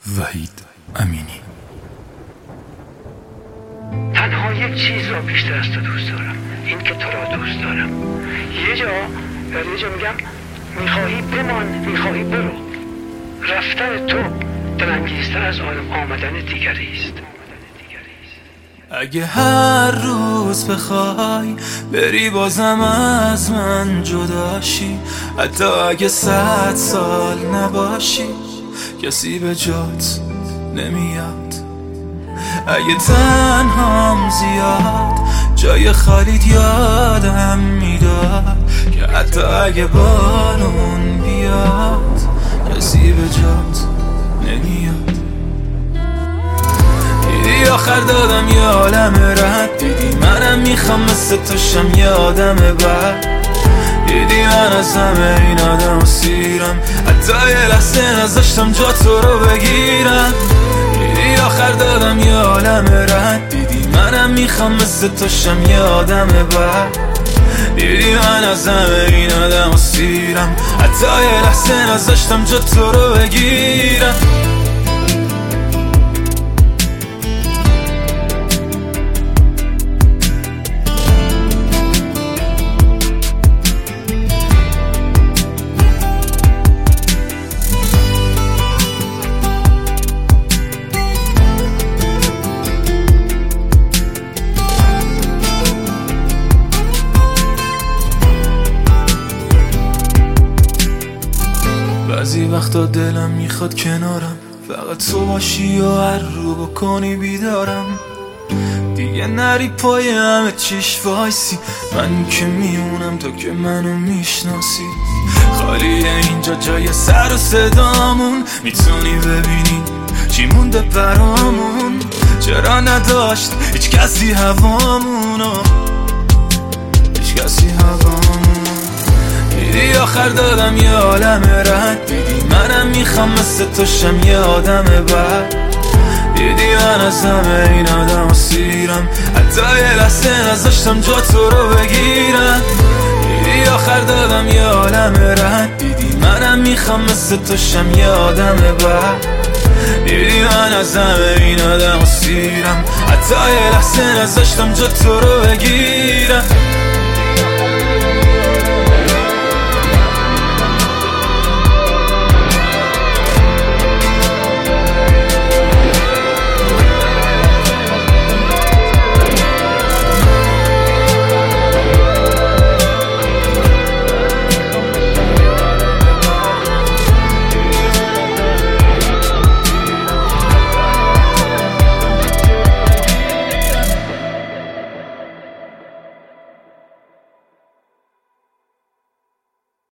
وحید امینی. تنها یک چیز را بیشتر از تو دوست دارم، این که تو را دوست دارم. یه جا میگم میخواهی بمان، میخواهی برو. رفتن تو دلانگیزتر از آمدن دیگری است. اگه هر روز بخوای بری بازم از من جداشی، حتی اگه 100 سال نباشی کسی به جات نمیاد. اگه تنهام زیاد جای خالیت یادم میداد که حتی اگه بارون بیاد کسی به جات نمیاد. دیدی آخر دادم یه عالم رد، دیدی منم میخوام مثل توشم یه آدم بد. دیدی من از همه این آدم سیرم، حتی یه لحظه نذاشتم جا تو رو بگیرم. دیدی آخر دادم یه عالم رد، دیدی منم میخوام مثل توشم یه آدم بد. دیدی من از همه این آدم سیرم، حتی یه لحظه نذاشتم جا تو رو بگیرم. بعضی وقتا دلم میخواد کنارم فقط تو باشی و هر رو بکنی بیدارم. دیگه نری پای همه چیش وایسی، من که میمونم تو که منو میشناسی. خالیه اینجا جای سر و صدامون، میتونی ببینی چی مونده برامون. چرا نداشت هیچ کسی هوامونو، هیچ کسی هوامونو. دیدی آخر دادم یه عالم رد، دیدی منم میخوام مثل توشم یه آدم بد. دیدی من از همه این آدم سیرم، حتی یه لحظه نذاشتم جا تو رو بگیرم. دیدی آخر دادم یه عالم رد، دیدی منم میخوام مثل توشم یه آدم بد. دیدی من از همه این آدم سیرم، حتی یه لحظه نذاشتم جا تو رو بگیرم.